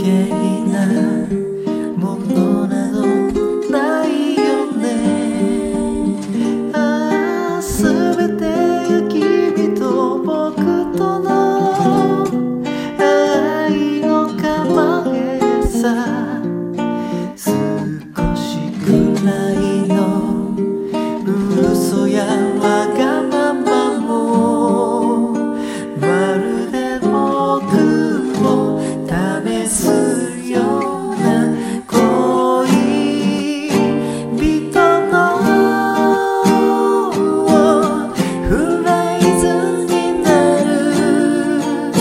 計なものなどないよね。ああ、すべてが君と僕との愛の構えさ。少しくらいの嘘やわがままもまるで僕を試すような恋人のフレーズになる。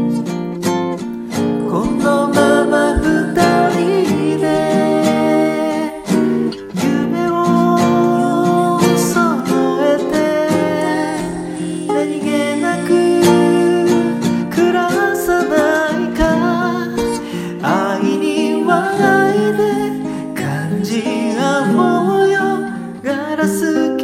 このまま二人で夢を揃えて何気なく暮らさないか。愛には愛で感じ合おうよ。ガラス